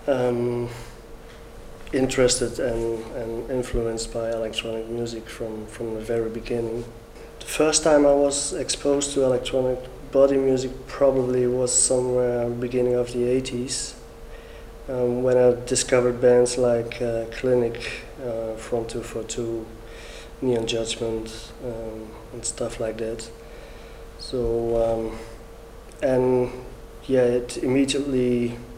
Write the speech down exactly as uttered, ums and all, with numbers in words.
um, interested and, and influenced by electronic music from, from the very beginning. The first time I was exposed to electronic body music probably was somewhere beginning of the eighties, um, when I discovered bands like uh, Clinic, uh, Front two forty-two, Neon Judgment, um, and stuff like that. So, um, and yeah, it immediately